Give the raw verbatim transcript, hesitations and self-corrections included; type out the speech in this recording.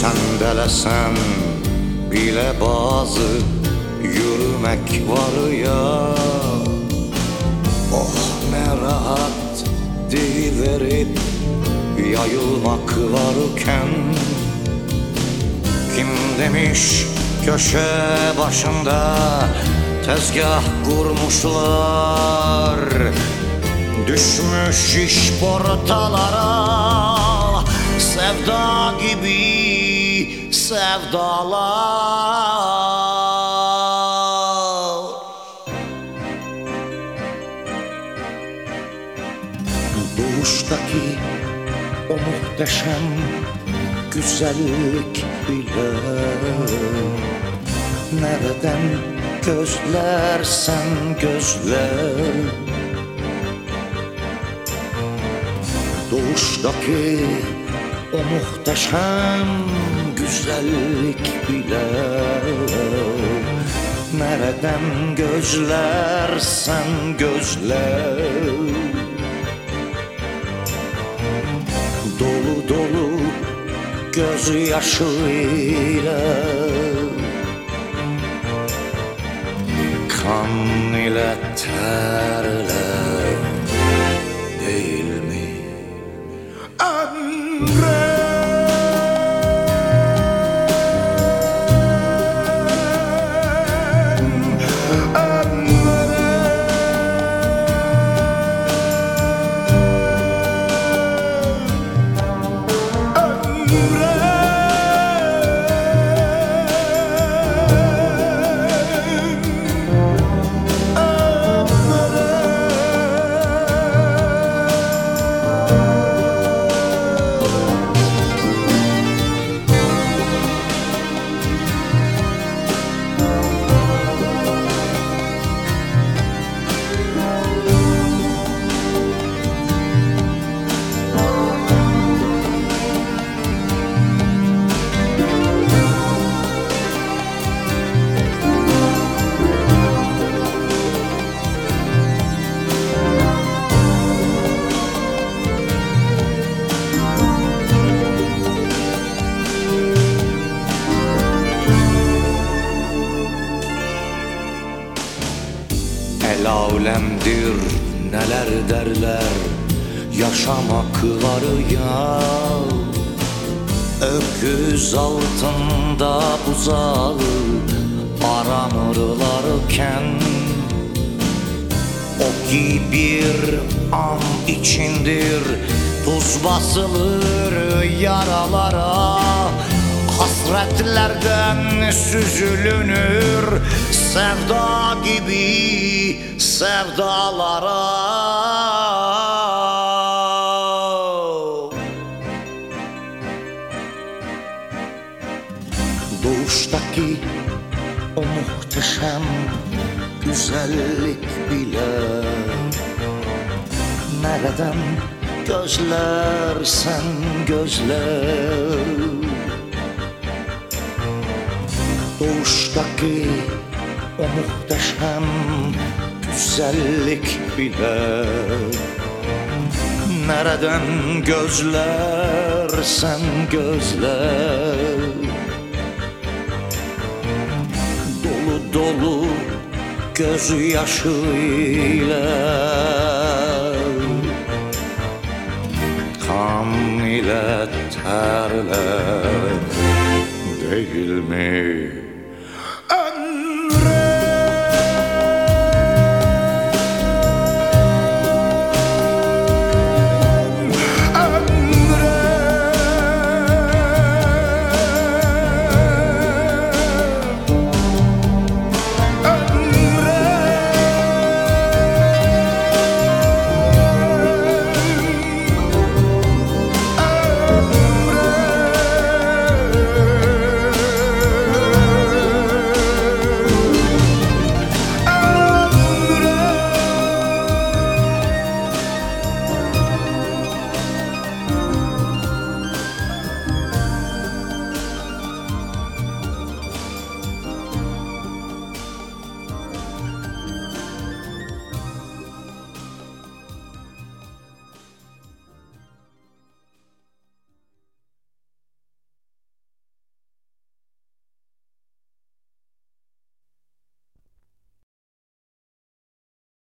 Sendelesen bile bazı yürümek var ya. Oh ne rahat deyiverip yayılmak varken. Kim demiş köşe başında tezgah kurmuşlar, düşmüş iş portalara sevda gibi sevdalar. Doğuştaki o muhteşem güzellik bile nereden gözlersen gözle. Doğuştaki o muhteşem güzellik bile nereden gözlersen gözle. Dolu dolu gözyaşıyla, kan ile terle değil mi ömrüm? El alemdir neler derler, yaşamak var ya. Öküz altında buzağı aranırlarken, o ki bir an içindir tuz basılır yaralara. Hasretlerden süzülünür sevda gibi sevdalara. Doğuştaki o muhteşem güzellik bile nereden gözlersen gözle. Doğuştaki o muhteşem güzellik bile nereden gözlersen gözle. Dolu dolu gözyaşıyla, kan ile terle değil mi?